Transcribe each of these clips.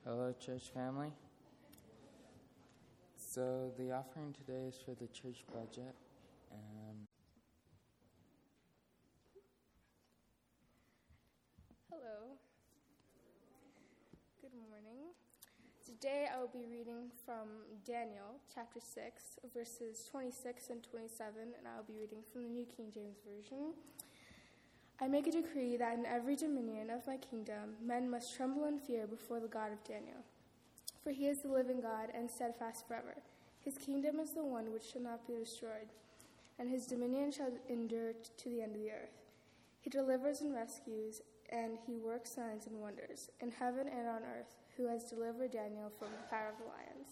Hello, church family. So the offering today is for the church budget. Hello. Good morning. Today I will be reading from Daniel chapter 6, verses 26 and 27, and I will be reading from the New King James Version. I make a decree that in every dominion of my kingdom, men must tremble and fear before the God of Daniel. For he is the living God and steadfast forever. His kingdom is the one which shall not be destroyed, and his dominion shall endure to the end of the earth. He delivers and rescues, and he works signs and wonders in heaven and on earth, who has delivered Daniel from the power of the lions.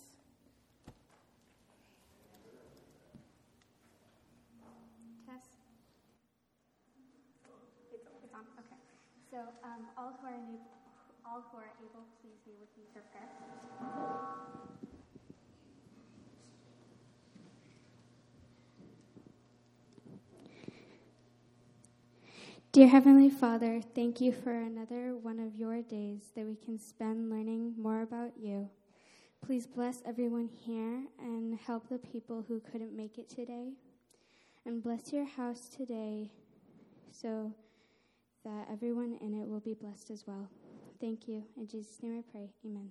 Okay. So all who are able, please be with me for prayer. Dear Heavenly Father, thank you for another one of your days that we can spend learning more about you. Please bless everyone here and help the people who couldn't make it today. And bless your house today so that everyone in it will be blessed as well. Thank you. In Jesus' name I pray. Amen.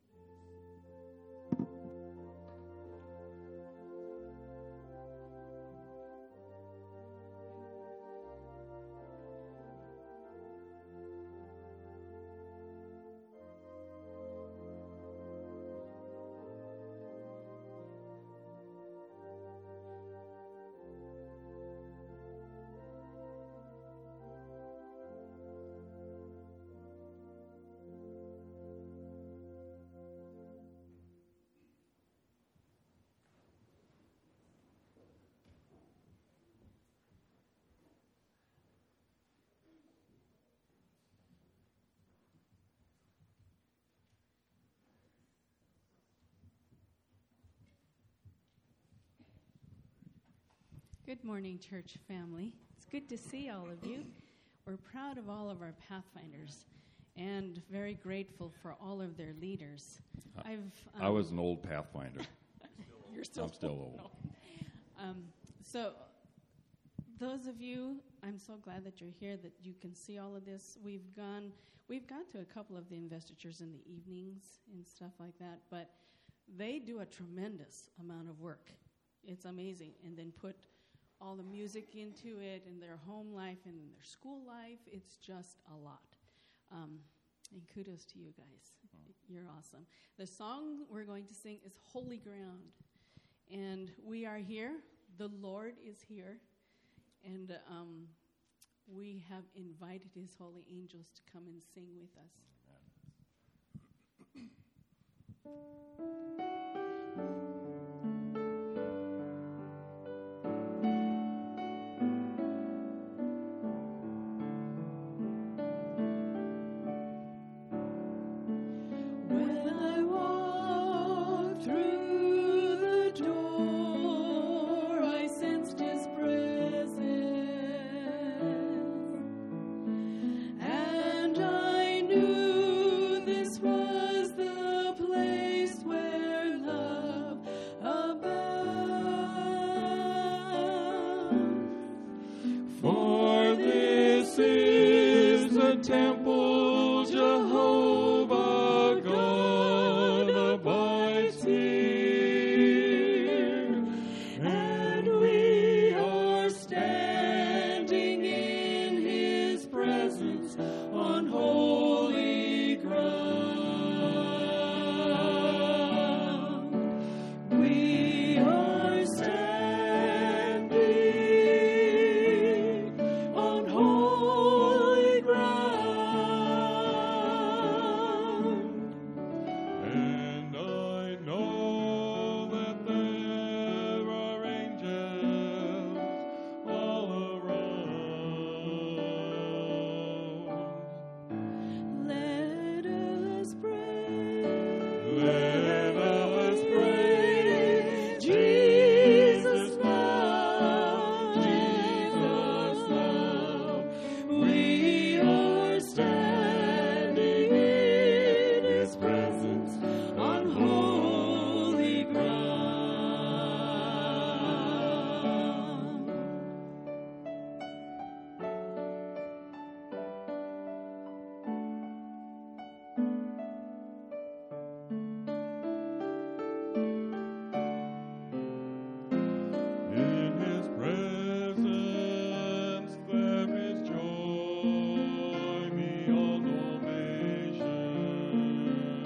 Good morning, church family. It's good to see all of you. We're proud of all of our Pathfinders and very grateful for all of their leaders. I was an old Pathfinder. I'm still old. No. So those of you, I'm so glad that you're here, that you can see all of this. We've gone to a couple of the investitures in the evenings and stuff like that, but they do a tremendous amount of work. It's amazing. And then put all the music into it and their home life and their school life. It's just a lot. And kudos to you guys. You're awesome. The song we're going to sing is Holy Ground. And we are here. The Lord is here. And we have invited his holy angels to come and sing with us. Temple, Jehovah God abides here, and we are standing in his presence on holy ground. We are standing on holy ground. presence on holy ground. In His presence there is joy beyond all measure,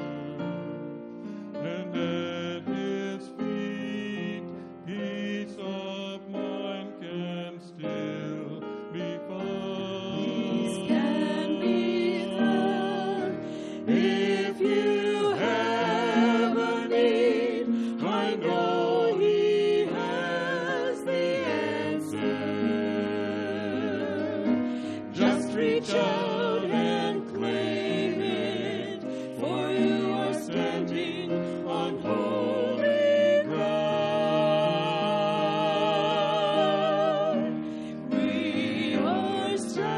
and at His feet peace of mind can still be found. Peace can be found if you have a need. I know He has the answer. Just reach out and claim it, for you are standing on holy ground. We are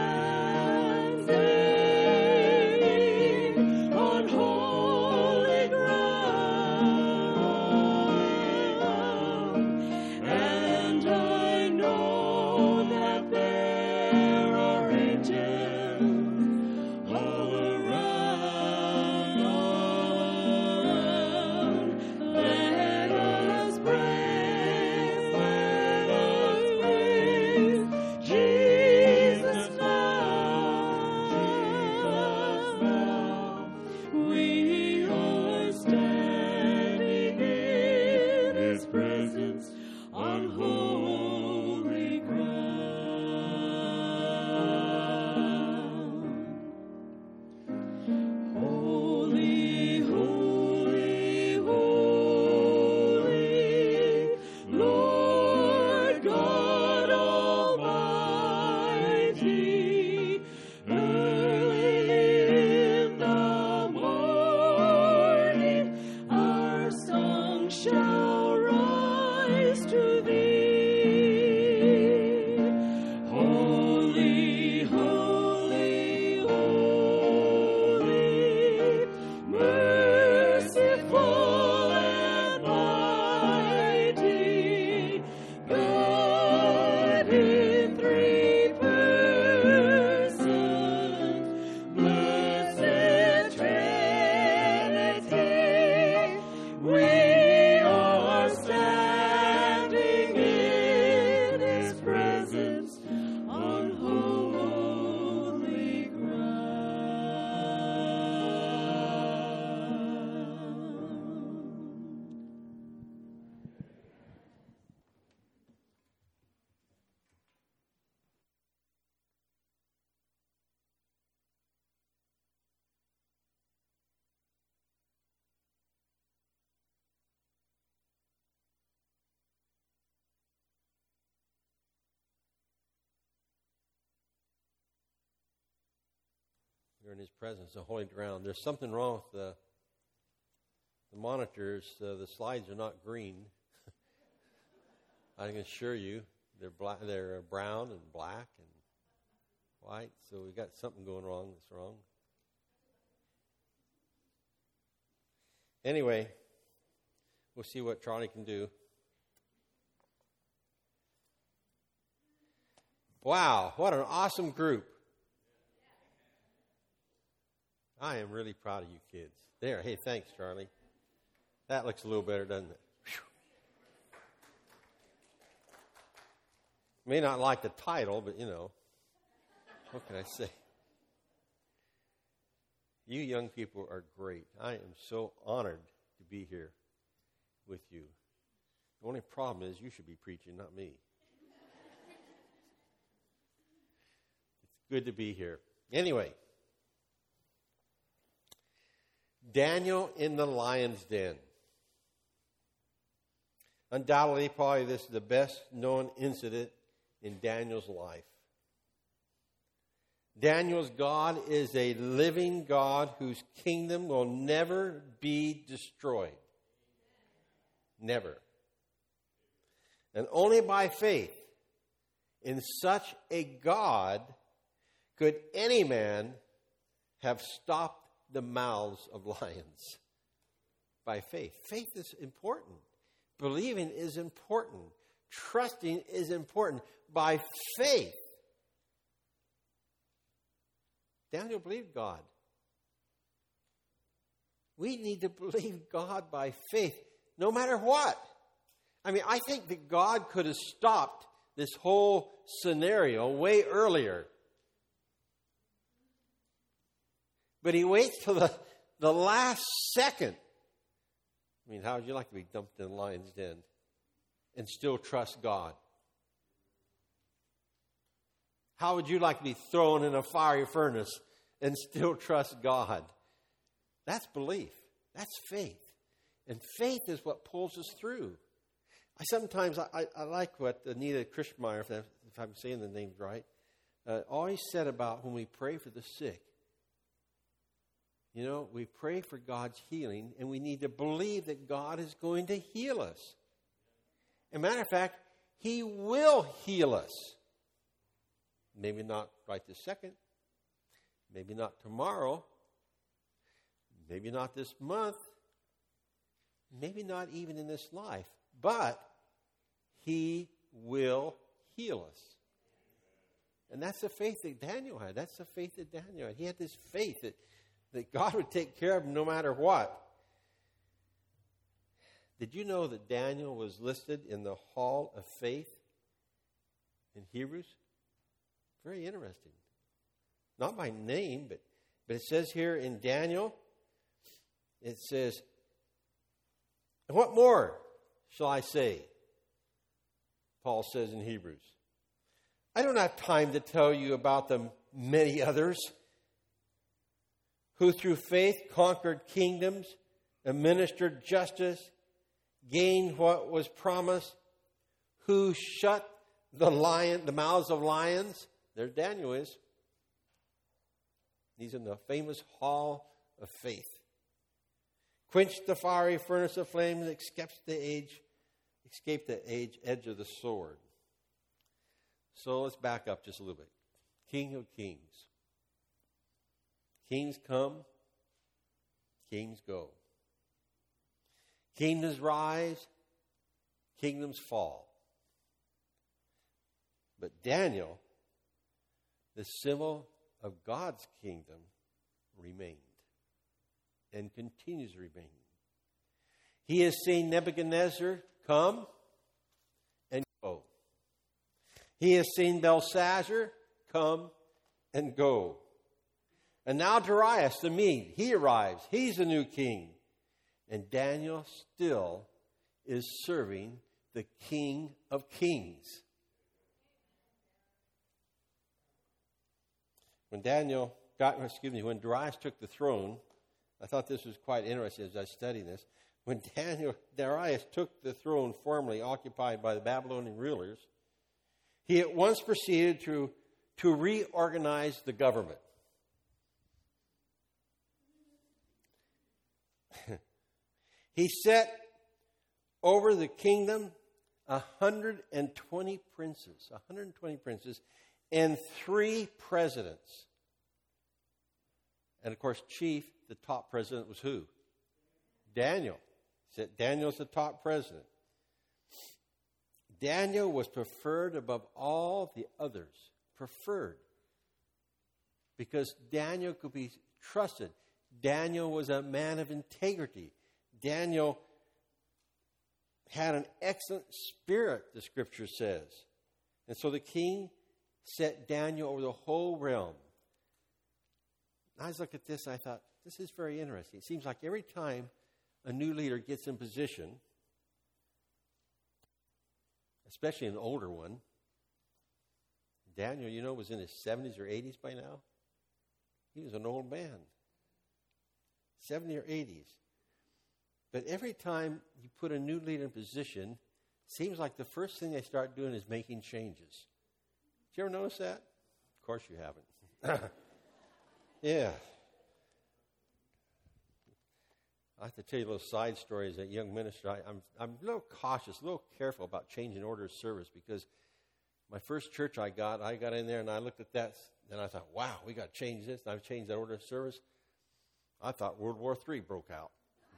standing on holy ground, and I know that there are angels all around. Let us praise Jesus now. We are standing in His presence on holy ground. Holy, holy, holy, Lord God Almighty. Early in the morning, our song shall rise to Thee. Holy, holy, holy, merciful and mighty, God in three persons, blessed Trinity. We are standing in His presence on holy ground. You're in His presence, on holy ground. There's something wrong with the monitors. The slides are not green. I can assure you, they're black. They're brown and black and white. So we got something going wrong that's wrong. Anyway, we'll see what Charlie can do. Wow, what an awesome group. I am really proud of you kids. There, hey, thanks, Charlie. That looks a little better, doesn't it? Whew. May not like the title, but what can I say? You young people are great. I am so honored to be here with you. The only problem is you should be preaching, not me. It's good to be here. Anyway, Daniel in the lion's den. Undoubtedly, probably this is the best known incident in Daniel's life. Daniel's God is a living God whose kingdom will never be destroyed. Never. And only by faith in such a God could any man have stopped the mouths of lions. by faith. Faith is important. Believing is important. Trusting is important. By faith. Daniel believed God. We need to believe God by faith, no matter what. I mean, I think that God could have stopped this whole scenario way earlier. But he waits till the last second. I mean, how would you like to be dumped in a lion's den and still trust God? How would you like to be thrown in a fiery furnace and still trust God? That's belief. That's faith. And faith is what pulls us through. I like what Anita Christmeyer, if I'm saying the names right, always said about when we pray for the sick. You know, we pray for God's healing, and we need to believe that God is going to heal us. As a matter of fact, He will heal us. Maybe not right this second. Maybe not tomorrow. Maybe not this month. Maybe not even in this life. But He will heal us. And that's the faith that Daniel had. That's the faith that Daniel had. He had this faith that God would take care of him no matter what. Did you know that Daniel was listed in the Hall of Faith in Hebrews? Very interesting. Not by name, but it says here in Daniel, it says, "What more shall I say?" Paul says in Hebrews. "I don't have time to tell you about the many others who through faith conquered kingdoms, administered justice, gained what was promised, who shut the mouths of lions." There Daniel is. He's in the famous Hall of Faith. "Quenched the fiery furnace of flames, escaped the edge of the sword." So let's back up just a little bit. King of Kings. Kings come, kings go. Kingdoms rise, kingdoms fall. But Daniel, the symbol of God's kingdom, remained and continues to remain. He has seen Nebuchadnezzar come and go. He has seen Belshazzar come and go. And now Darius the Mede, he arrives. He's the new king. And Daniel still is serving the King of Kings. When Darius took the throne, I thought this was quite interesting as I studied this. When Darius took the throne formerly occupied by the Babylonian rulers, he at once proceeded to reorganize the government. He set over the kingdom 120 princes, and 3 presidents. And of course, the top president was who? Daniel. He said Daniel's the top president. Daniel was preferred above all the others. Preferred. Because Daniel could be trusted. Daniel was a man of integrity. Daniel had an excellent spirit, the scripture says. And so the king set Daniel over the whole realm. I was looking at this and I thought, this is very interesting. It seems like every time a new leader gets in position, especially an older one, Daniel, was in his 70s or 80s by now. He was an old man. 70 or 80s. But every time you put a new leader in position, it seems like the first thing they start doing is making changes. Did you ever notice that? Of course you haven't. Yeah. I have to tell you a little side story as a young minister. I'm a little cautious, a little careful about changing order of service because my first church I got in there and I looked at that and I thought, wow, we got to change this. And I've changed that order of service. I thought World War III broke out.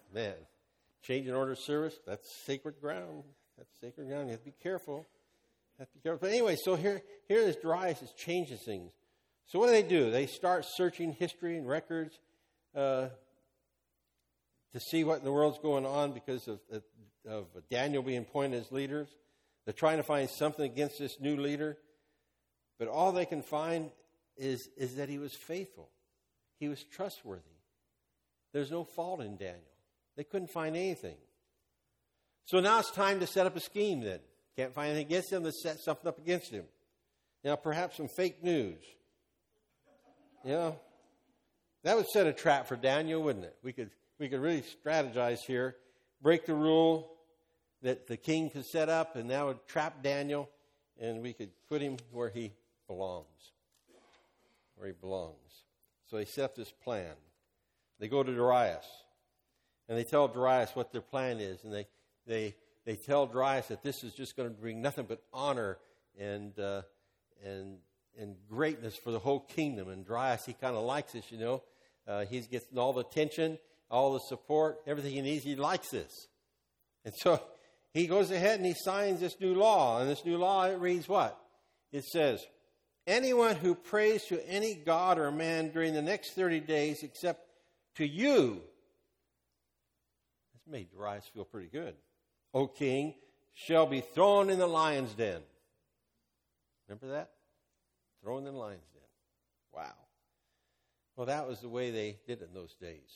Man, change in order of service, that's sacred ground. That's sacred ground. You have to be careful. But anyway, so here this Darius is changing things. So what do? They start searching history and records to see what in the world's going on because of Daniel being appointed as leaders. They're trying to find something against this new leader. But all they can find is that he was faithful. He was trustworthy. There's no fault in Daniel. They couldn't find anything. So now it's time to set up a scheme then. Can't find anything against him, let's set something up against him. Now, perhaps some fake news. You know, that would set a trap for Daniel, wouldn't it? We could really strategize here, break the rule that the king could set up, and that would trap Daniel, and we could put him where he belongs. Where he belongs. So they set up this plan. They go to Darius, and they tell Darius what their plan is, and they tell Darius that this is just going to bring nothing but honor and greatness for the whole kingdom. And Darius, he kind of likes this, you know. He's getting all the attention, all the support, everything he needs. He likes this. And so he goes ahead and he signs this new law. And this new law, it reads what? It says, anyone who prays to any god or man during the next 30 days except to you. This made Darius feel pretty good. O king, shall be thrown in the lion's den. Remember that? Thrown in the lion's den. Wow. Well, that was the way they did it in those days.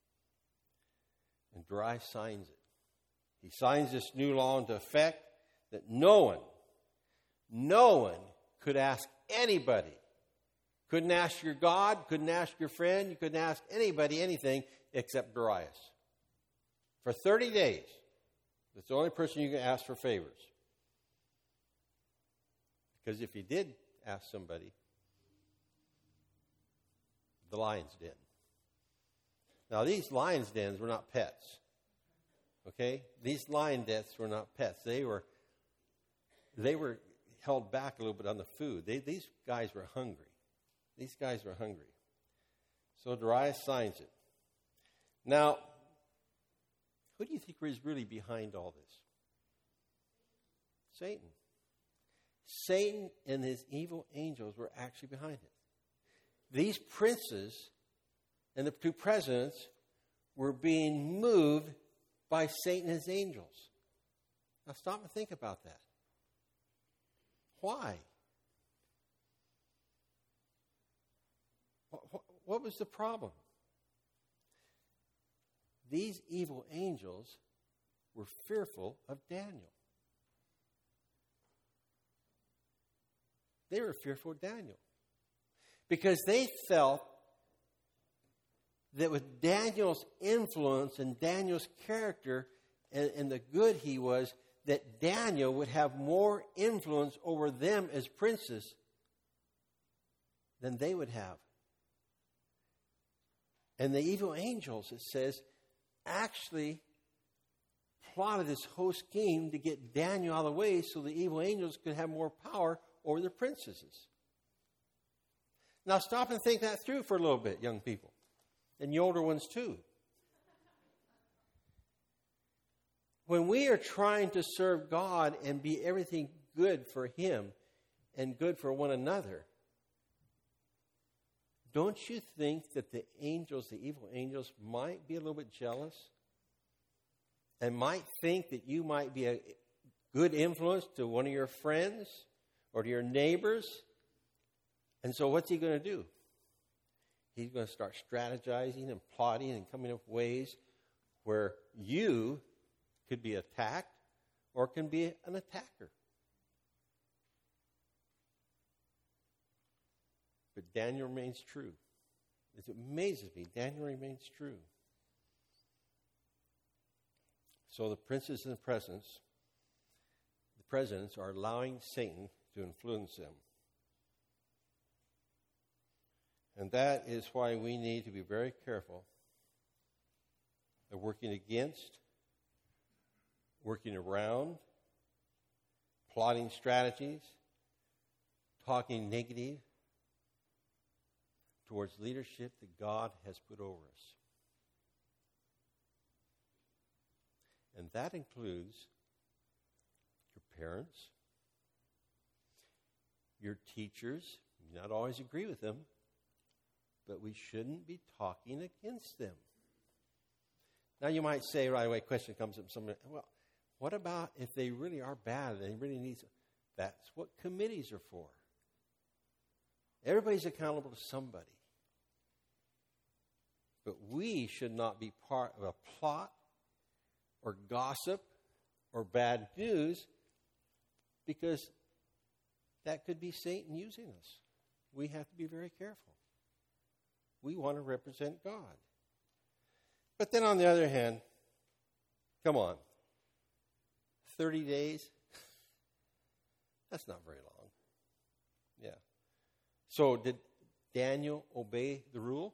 And Darius signs it. He signs this new law into effect that no one could ask anybody. Couldn't ask your God, couldn't ask your friend, you couldn't ask anybody anything except Darius. For 30 days. That's the only person you can ask for favors. Because if you did ask somebody, the lion's den. Now, these lion's dens were not pets. Okay? These lion dens were not pets. They were held back a little bit on the food. These guys were hungry. These guys were hungry. So Darius signs it. Now, who do you think is really behind all this? Satan. Satan and his evil angels were actually behind it. These princes and the two presidents were being moved by Satan and his angels. Now stop and think about that. Why? What was the problem? These evil angels were fearful of Daniel. They were fearful of Daniel. Because they felt that with Daniel's influence and Daniel's character and the good he was, that Daniel would have more influence over them as princes than they would have. And the evil angels, it says, actually plotted this whole scheme to get Daniel out of the way so the evil angels could have more power over the princesses. Now stop and think that through for a little bit, young people. And you older ones too. When we are trying to serve God and be everything good for Him and good for one another, don't you think that the angels, the evil angels, might be a little bit jealous? And might think that you might be a good influence to one of your friends or to your neighbors? And so what's he going to do? He's going to start strategizing and plotting and coming up with ways where you could be attacked or can be an attacker. But Daniel remains true. It amazes me. Daniel remains true. So the princes and the presidents are allowing Satan to influence them. And that is why we need to be very careful of working against, working around, plotting strategies, talking negative towards leadership that God has put over us. And that includes your parents, your teachers. You not always agree with them, but we shouldn't be talking against them. Now you might say right away, question comes up, somebody, well, what about if they really are bad and they really need some? That's what committees are for. Everybody's accountable to somebody. But we should not be part of a plot or gossip or bad news, because that could be Satan using us. We have to be very careful. We want to represent God. But then on the other hand, come on, 30 days? That's not very long. Yeah. So did Daniel obey the rule?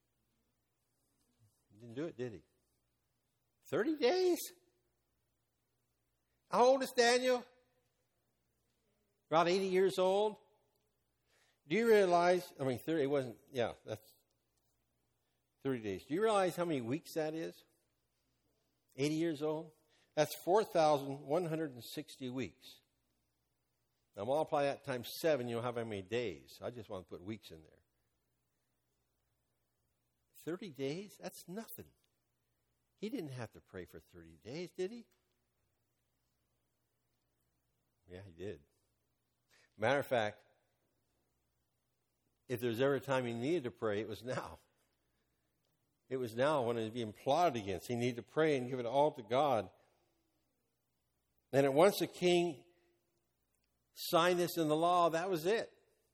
He didn't do it, did he? 30 days? How old is Daniel? About 80 years old? Do you realize, 30, it wasn't, yeah, that's 30 days. Do you realize how many weeks that is? 80 years old? That's 4,160 weeks. Now multiply that times 7, you'll have how many days. I just want to put weeks in there. 30 days? That's nothing. He didn't have to pray for 30 days, did he? Yeah, he did. Matter of fact, if there's ever a time he needed to pray, it was now. It was now when it was being plotted against. He needed to pray and give it all to God. And at once the king signed this in the law, that was it.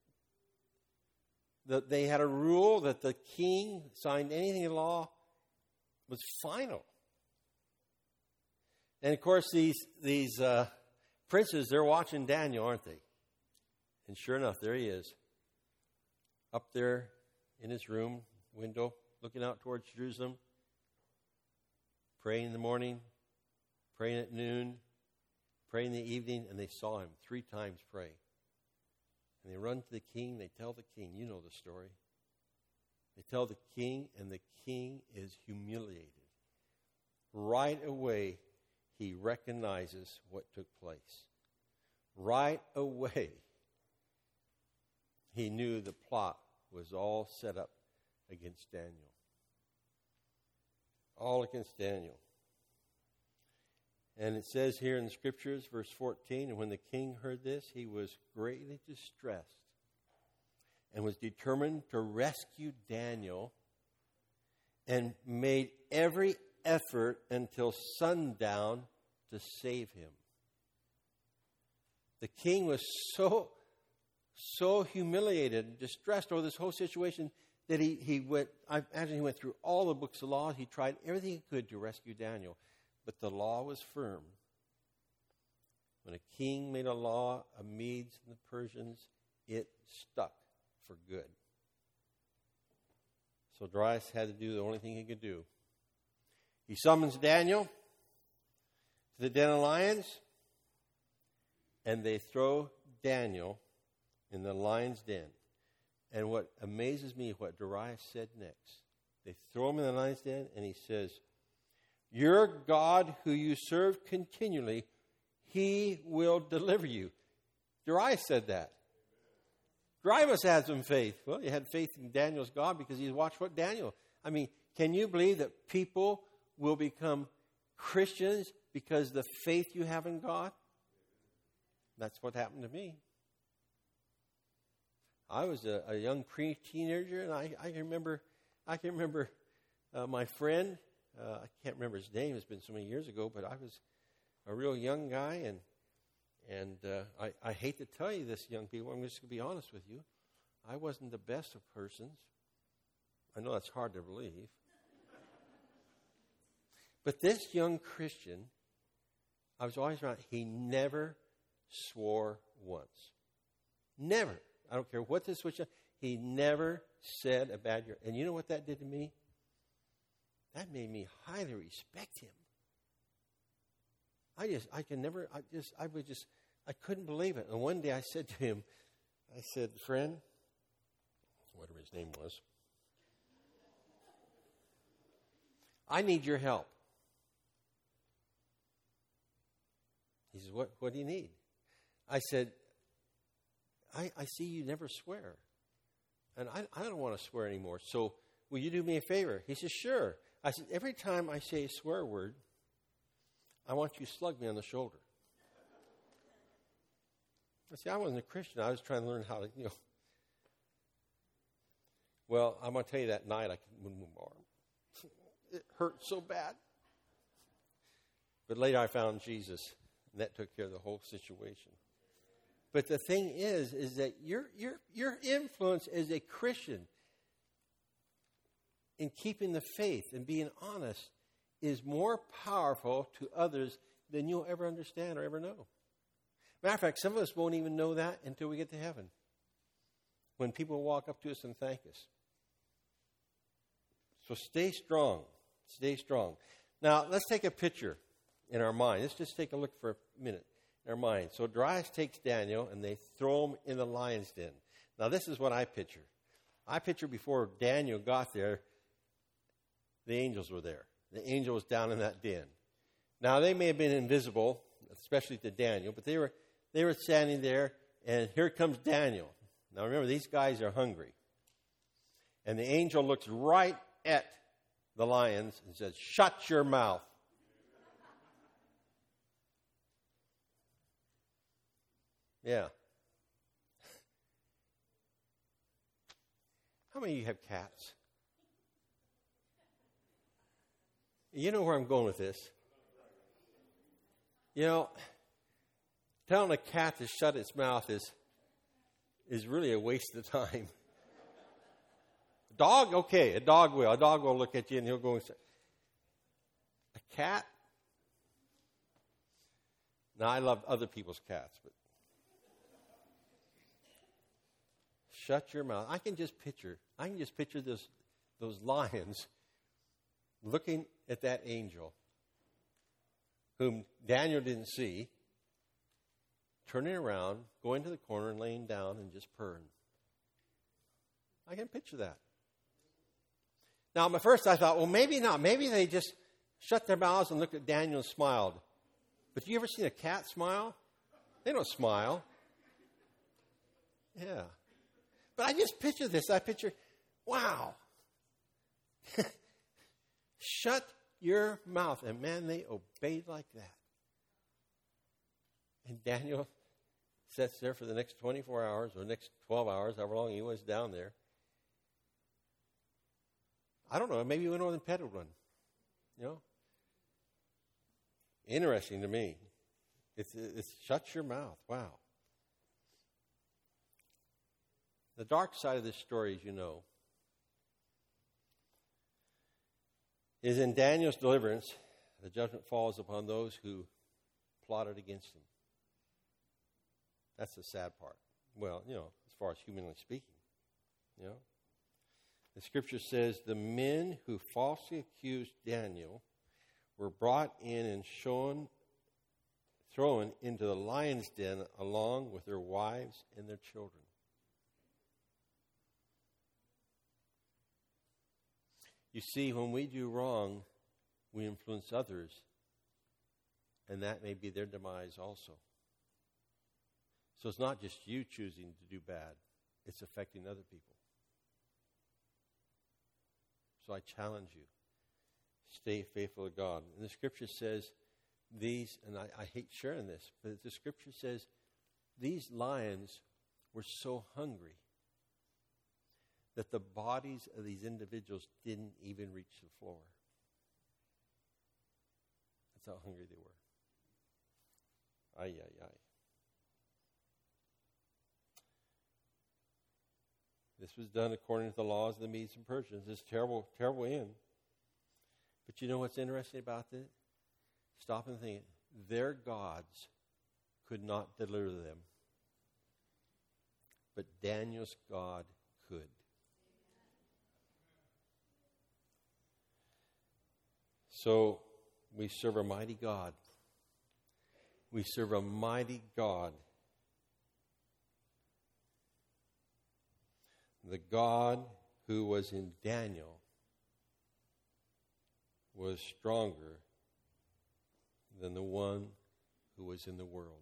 That they had a rule that the king signed anything in law was final. And of course, these princes, they're watching Daniel, aren't they? And sure enough, there he is, up there in his room window, looking out towards Jerusalem, praying in the morning, praying at noon, praying in the evening, and they saw him 3 times pray. And they run to the king, they tell the king, you know the story. They tell the king, and the king is humiliated. Right away, he recognizes what took place. Right away, he knew the plot was all set up against Daniel. All against Daniel. And it says here in the scriptures, verse 14, and when the king heard this, he was greatly distressed and was determined to rescue Daniel and made every effort until sundown to save him. The king was so humiliated and distressed over this whole situation that he went, I imagine he went through all the books of law. He tried everything he could to rescue Daniel. But the law was firm. When a king made a law, the Medes and the Persians, it stuck for good. So Darius had to do the only thing he could do. He summons Daniel to the den of lions, and they throw Daniel in the lion's den. And what amazes me is what Darius said next. They throw him in the lion's den, and he says, your God who you serve continually, he will deliver you. Darius said that. Darius must have some faith. Well, he had faith in Daniel's God because he watched what Daniel. Can you believe that people will become Christians because of the faith you have in God? That's what happened to me. I was a young pre-teenager, and I can remember my friend. I can't remember his name. It's been so many years ago, but I was a real young guy, and I hate to tell you this, young people. I'm just going to be honest with you. I wasn't the best of persons. I know that's hard to believe. But this young Christian, I was always around. He never swore once. Never. I don't care what this was. He never said a bad word. And you know what that did to me? That made me highly respect him. I couldn't believe it. And one day I said to him, friend, whatever his name was, I need your help. what do you need? I said, I see you never swear. And I don't want to swear anymore. So will you do me a favor? He says, sure. I said, every time I say a swear word, I want you to slug me on the shoulder. I said, I wasn't a Christian. I was trying to learn how to, Well, I'm going to tell you that night I couldn't move my arm. It hurt so bad. But later I found Jesus, and that took care of the whole situation. But the thing is that your influence as a Christian in keeping the faith and being honest is more powerful to others than you'll ever understand or ever know. Matter of fact, some of us won't even know that until we get to heaven, when people walk up to us and thank us. So stay strong. Stay strong. Now, let's take a picture in our mind. Let's just take a look for a minute in our mind. So Darius takes Daniel, and they throw him in the lion's den. Now, this is what I picture. I picture before Daniel got there, the angels were there. The angel was down in that den. Now, they may have been invisible, especially to Daniel, but they were standing there, and here comes Daniel. Now, remember, these guys are hungry. And the angel looks right at the lions and says, shut your mouth. Yeah. How many of you have cats? You know where I'm going with this. Telling a cat to shut its mouth is really a waste of time. A dog, okay, a dog will. A dog will look at you and he'll go and say, a cat? Now, I love other people's cats, but shut your mouth. I can just picture those lions looking at that angel whom Daniel didn't see, turning around, going to the corner and laying down and just purring. I can picture that. Now, at first I thought, well, maybe not. Maybe they just shut their mouths and looked at Daniel and smiled. But you ever seen a cat smile? They don't smile. Yeah. But I just picture this. I picture, wow. Shut your mouth. And man, they obeyed like that. And Daniel sits there for the next 24 hours or next 12 hours, however long he was down there. I don't know. Maybe he went over and petted one. Interesting to me. It's shut your mouth. Wow. The dark side of this story, as you know, is in Daniel's deliverance, the judgment falls upon those who plotted against him. That's the sad part. Well, as far as humanly speaking, The scripture says the men who falsely accused Daniel were brought in and thrown into the lion's den along with their wives and their children. You see, when we do wrong, we influence others, and that may be their demise also. So it's not just you choosing to do bad, it's affecting other people. So I challenge you, stay faithful to God. And the scripture says these, and I hate sharing this, but the scripture says these lions were so hungry that the bodies of these individuals didn't even reach the floor. That's how hungry they were. Ay, ay, ay. This was done according to the laws of the Medes and Persians. This terrible, terrible end. But you know what's interesting about this? Stop and think. Their gods could not deliver them. But Daniel's God could. So we serve a mighty God. We serve a mighty God. The God who was in Daniel was stronger than the one who was in the world.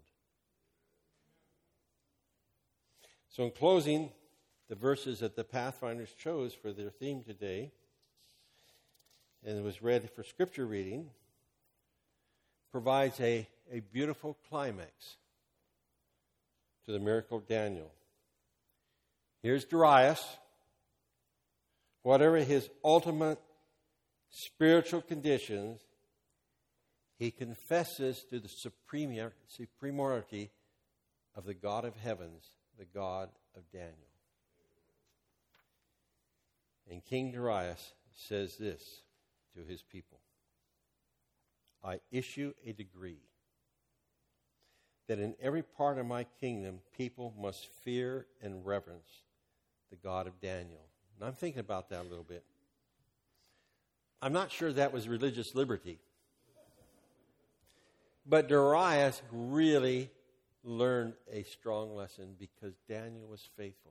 So in closing, the verses that the Pathfinders chose for their theme today, and it was read for scripture reading, provides a beautiful climax to the miracle of Daniel. Here's Darius. Whatever his ultimate spiritual conditions, he confesses to the supremacy of the God of heavens, the God of Daniel. And King Darius says this to his people: I issue a decree that in every part of my kingdom people must fear and reverence the God of Daniel. And I'm thinking about that a little bit. I'm not sure that was religious liberty. But Darius really learned a strong lesson because Daniel was faithful.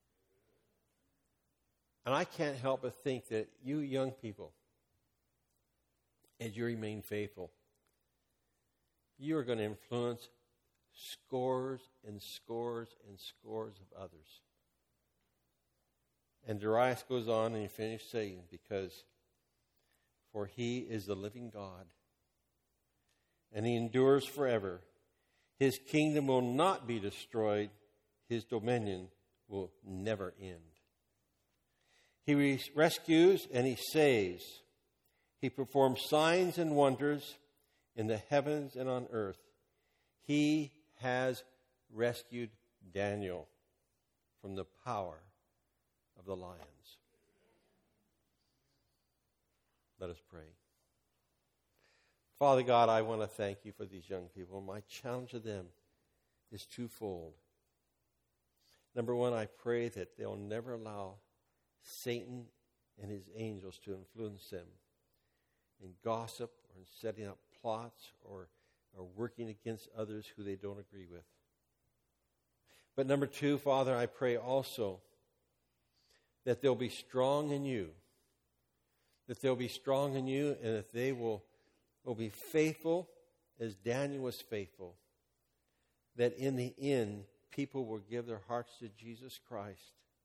And I can't help but think that you young people, as you remain faithful, you are going to influence scores and scores and scores of others. And Darius goes on and he finishes saying, because for he is the living God, and he endures forever. His kingdom will not be destroyed. His dominion will never end. He rescues and he saves. He performs signs and wonders in the heavens and on earth. He has rescued Daniel from the power of the lions. Let us pray. Father God, I want to thank you for these young people. My challenge to them is twofold. Number one, I pray that they'll never allow Satan and his angels to influence them in gossip or in setting up plots or working against others who they don't agree with. But number two, Father, I pray also that they'll be strong in you. That they'll be strong in you and that they will be faithful as Daniel was faithful. That in the end, people will give their hearts to Jesus Christ.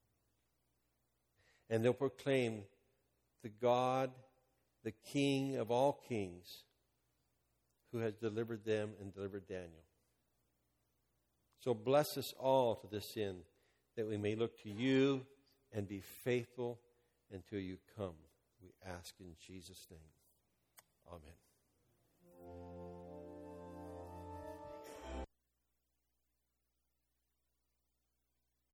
And they'll proclaim the God, the King of all kings, who has delivered them and delivered Daniel. So bless us all to this end, that we may look to you and be faithful until you come. We ask in Jesus' name. Amen.